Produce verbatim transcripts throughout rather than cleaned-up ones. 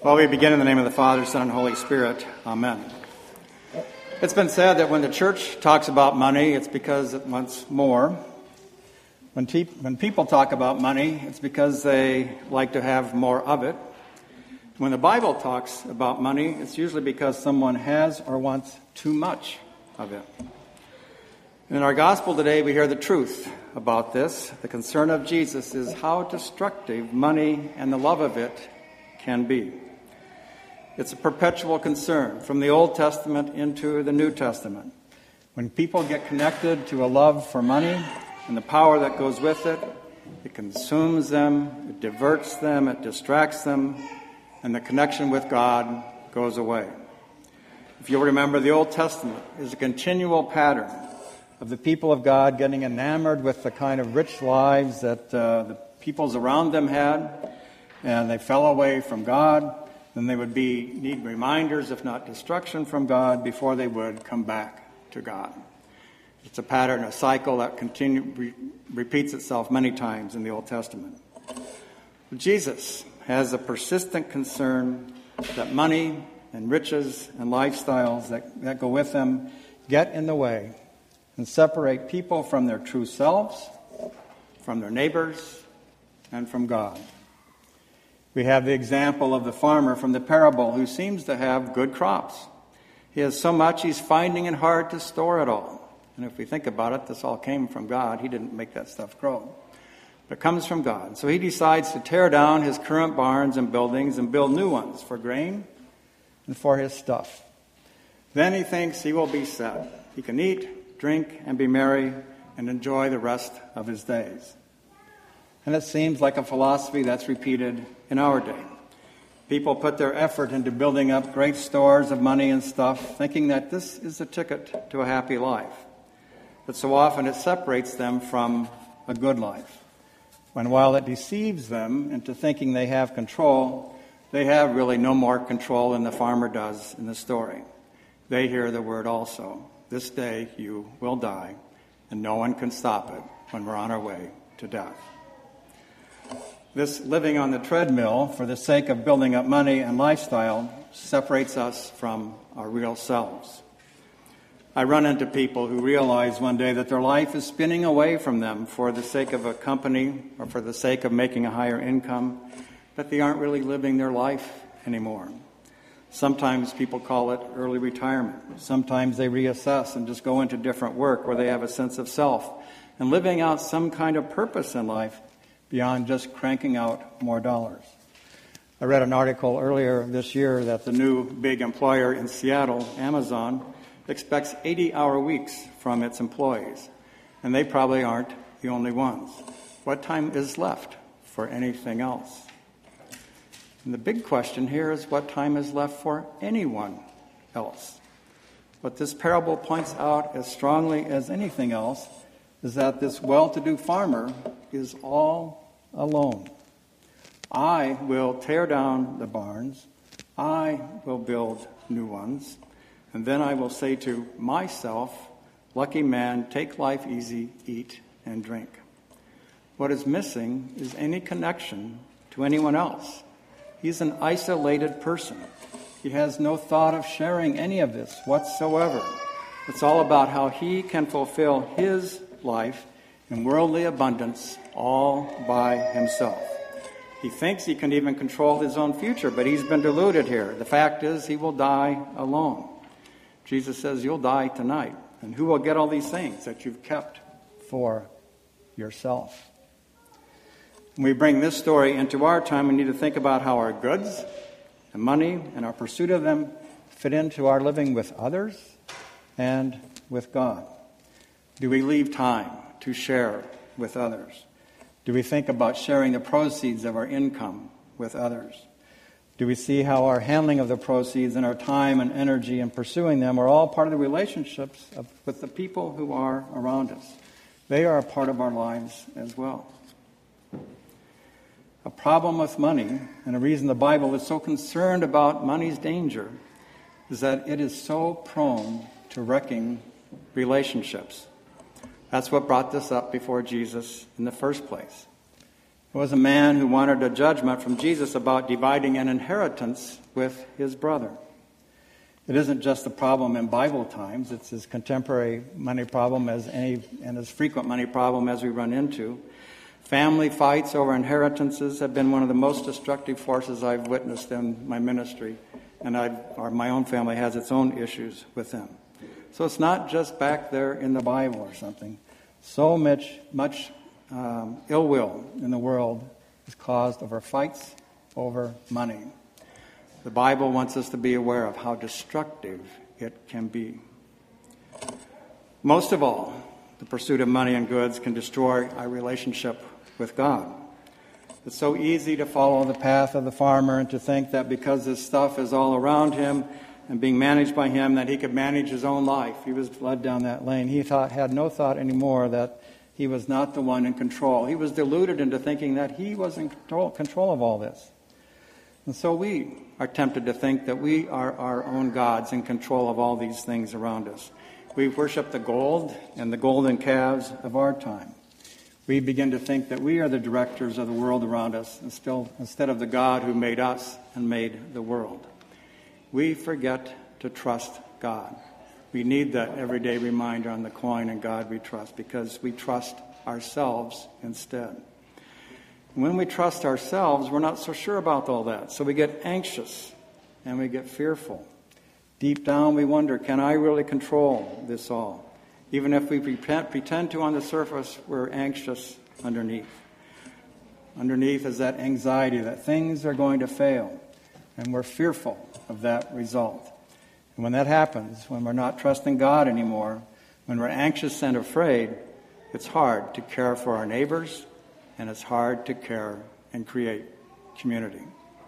Well, we begin in the name of the Father, Son, and Holy Spirit. Amen. It's been said that when the church talks about money, it's because it wants more. When, te- when people talk about money, it's because they like to have more of it. When the Bible talks about money, it's usually because someone has or wants too much of it. In our gospel today, we hear the truth about this. The concern of Jesus is how destructive money and the love of it can be. It's a perpetual concern from the Old Testament into the New Testament. When people get connected to a love for money and the power that goes with it, it consumes them, it diverts them, it distracts them, and the connection with God goes away. If you'll remember, the Old Testament is a continual pattern of the people of God getting enamored with the kind of rich lives that uh, the peoples around them had, and they fell away from God. Then they would be need reminders, if not destruction, from God before they would come back to God. It's a pattern, a cycle that continue, re, repeats itself many times in the Old Testament. Jesus has a persistent concern that money and riches and lifestyles that, that go with them get in the way and separate people from their true selves, from their neighbors, and from God. We have the example of the farmer from the parable who seems to have good crops. He has so much he's finding it hard to store it all. And if we think about it, this all came from God. He didn't make that stuff grow. But it comes from God. So he decides to tear down his current barns and buildings and build new ones for grain and for his stuff. Then he thinks he will be set. He can eat, drink, and be merry and enjoy the rest of his days. And it seems like a philosophy that's repeated in our day. People put their effort into building up great stores of money and stuff, thinking that this is the ticket to a happy life. But so often it separates them from a good life. When while it deceives them into thinking they have control, they have really no more control than the farmer does in the story. They hear the word also, "This day you will die, and no one can stop it when we're on our way to death." This living on the treadmill for the sake of building up money and lifestyle separates us from our real selves. I run into people who realize one day that their life is spinning away from them for the sake of a company or for the sake of making a higher income, that they aren't really living their life anymore. Sometimes people call it early retirement. Sometimes they reassess and just go into different work where they have a sense of self and living out some kind of purpose in life beyond just cranking out more dollars. I read an article earlier this year that the new big employer in Seattle, Amazon, expects eighty-hour weeks from its employees, and they probably aren't the only ones. What time is left for anything else? And the big question here is what time is left for anyone else? What this parable points out as strongly as anything else is that this well-to-do farmer is all alone. I will tear down the barns. I will build new ones. And then I will say to myself, "Lucky man, take life easy, eat and drink." What is missing is any connection to anyone else. He's an isolated person. He has no thought of sharing any of this whatsoever. It's all about how he can fulfill his life in worldly abundance all by himself. He thinks he can even control his own future, but he's been deluded here. The fact is he will die alone. Jesus says you'll die tonight. And who will get all these things that you've kept for yourself? When we bring this story into our time, we need to think about how our goods and money and our pursuit of them fit into our living with others and with God. Do we leave time to share with others? Do we think about sharing the proceeds of our income with others? Do we see how our handling of the proceeds and our time and energy in pursuing them are all part of the relationships of, with the people who are around us? They are a part of our lives as well. A problem with money, and a reason the Bible is so concerned about money's danger, is that it is so prone to wrecking relationships. That's what brought this up before Jesus in the first place. was a man who wanted a judgment from Jesus about dividing an inheritance with his brother. It isn't just a problem in Bible times. It's as contemporary money problem as any, and as frequent money problem as we run into. Family fights over inheritances have been one of the most destructive forces I've witnessed in my ministry, and I've, or my own family has its own issues with them. So it's not just back there in the Bible or something. So much, much um, ill will in the world is caused over fights over money. The Bible wants us to be aware of how destructive it can be. Most of all, the pursuit of money and goods can destroy our relationship with God. It's so easy to follow the path of the farmer and to think that because this stuff is all around him and being managed by him, that he could manage his own life. He was led down that lane. He thought, had no thought anymore that he was not the one in control. He was deluded into thinking that he was in control, control of all this. And so we are tempted to think that we are our own gods in control of all these things around us. We worship the gold and the golden calves of our time. We begin to think that we are the directors of the world around us instead of the God who made us and made the world. We forget to trust God. We need that everyday reminder on the coin, in God we trust, because we trust ourselves instead. When we trust ourselves, we're not so sure about all that. So we get anxious and we get fearful. Deep down we wonder, can I really control this all? Even if we pretend to on the surface, we're anxious underneath. Underneath is that anxiety that things are going to fail. And we're fearful of that result. And when that happens, when we're not trusting God anymore, when we're anxious and afraid, it's hard to care for our neighbors, and it's hard to care and create community.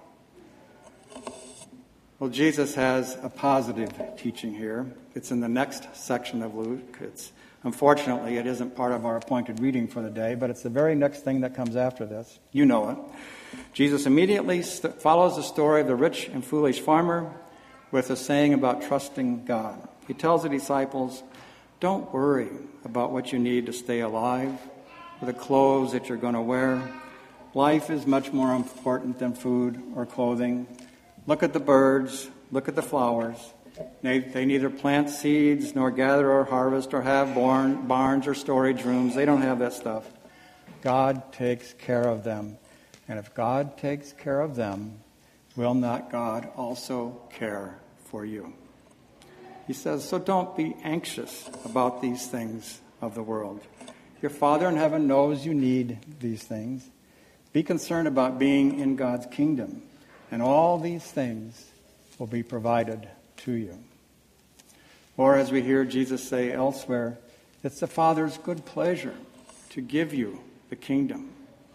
Well, Jesus has a positive teaching here. It's in the next section of Luke. It's unfortunately, it isn't part of our appointed reading for the day, but it's the very next thing that comes after this. You know it. Jesus immediately st- follows the story of the rich and foolish farmer with a saying about trusting God. He tells the disciples, don't worry about what you need to stay alive, or the clothes that you're going to wear. Life is much more important than food or clothing. Look at the birds, look at the flowers. They, they neither plant seeds nor gather or harvest or have barn, barns or storage rooms. They don't have that stuff. God takes care of them. And if God takes care of them, will not God also care for you? He says, so don't be anxious about these things of the world. Your Father in heaven knows you need these things. Be concerned about being in God's kingdom, and all these things will be provided to you. Or as we hear Jesus say elsewhere, it's the Father's good pleasure to give you the kingdom.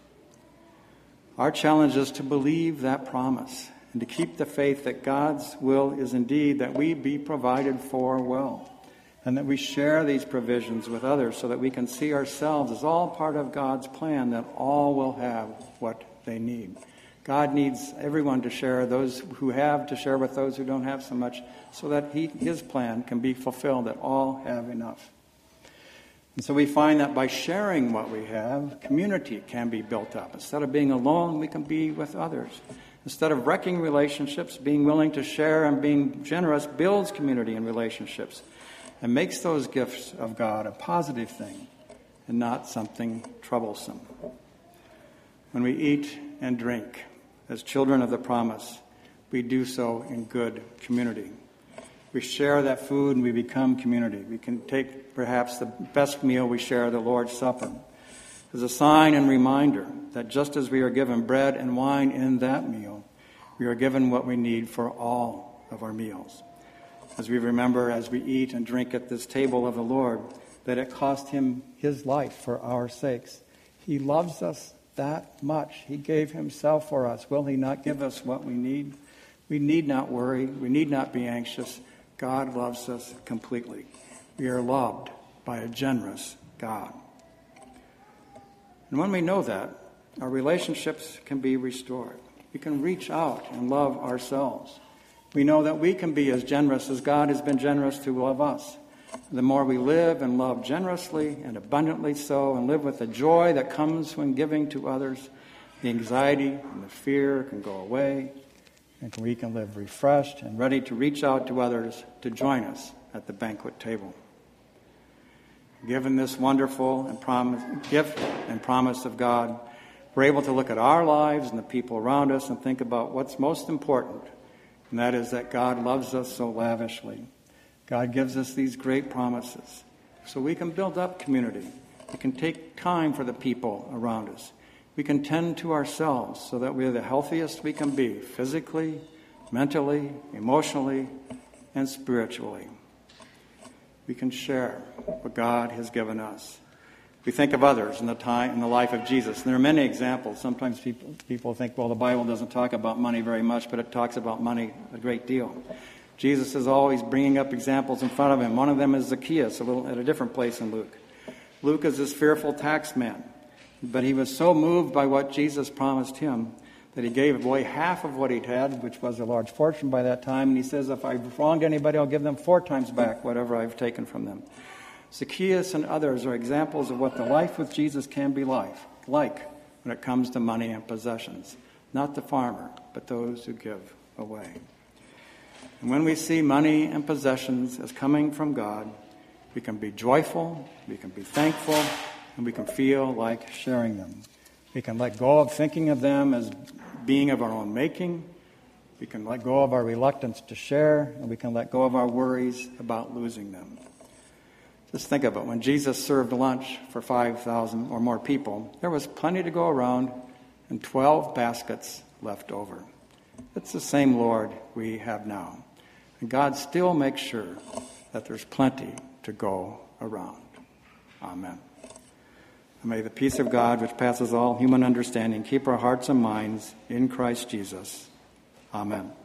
Our challenge is to believe that promise and to keep the faith that God's will is indeed that we be provided for well, and that we share these provisions with others so that we can see ourselves as all part of God's plan, that all will have what they need. God needs everyone to share, those who have to share with those who don't have so much, so that he, his plan can be fulfilled, that all have enough. And so we find that by sharing what we have, community can be built up. Instead of being alone, we can be with others. Instead of wrecking relationships, being willing to share and being generous builds community and relationships and makes those gifts of God a positive thing and not something troublesome. When we eat and drink as children of the promise, we do so in good community. We share that food and we become community. We can take perhaps the best meal we share, the Lord's Supper, as a sign and reminder that just as we are given bread and wine in that meal, we are given what we need for all of our meals. As we remember as we eat and drink at this table of the Lord, that it cost him his life for our sakes. He loves us that much. He gave himself for us. Will he not give us what we need? We need not worry. We need not be anxious. God loves us completely. We are loved by a generous God. And when we know that, our relationships can be restored. We can reach out and love ourselves. We know that we can be as generous as God has been generous to love us. The more we live and love generously and abundantly so, and live with the joy that comes when giving to others, the anxiety and the fear can go away, and we can live refreshed and ready to reach out to others to join us at the banquet table. Given this wonderful and promise, gift and promise of God, we're able to look at our lives and the people around us and think about what's most important, and that is that God loves us so lavishly. God gives us these great promises so we can build up community. We can take time for the people around us. We can tend to ourselves so that we're the healthiest we can be, physically, mentally, emotionally, and spiritually. We can share what God has given us. We think of others in the time in the life of Jesus. And there are many examples. Sometimes people people think, well, the Bible doesn't talk about money very much, but it talks about money a great deal. Jesus is always bringing up examples in front of him. One of them is Zacchaeus, a little at a different place in Luke. Luke is this fearful tax man, but he was so moved by what Jesus promised him that he gave away half of what he'd had, which was a large fortune by that time. And he says, if I've wronged anybody, I'll give them four times back whatever I've taken from them. Zacchaeus and others are examples of what the life with Jesus can be like, like when it comes to money and possessions. Not the farmer, but those who give away. And when we see money and possessions as coming from God, we can be joyful, we can be thankful, and we can feel like sharing them. We can let go of thinking of them as being of our own making. We can let go of our reluctance to share, and we can let go of our worries about losing them. Just think of it. When Jesus served lunch for five thousand or more people, there was plenty to go around and twelve baskets left over. It's the same Lord we have now. And God still makes sure that there's plenty to go around. Amen. And may the peace of God, which passes all human understanding, keep our hearts and minds in Christ Jesus. Amen.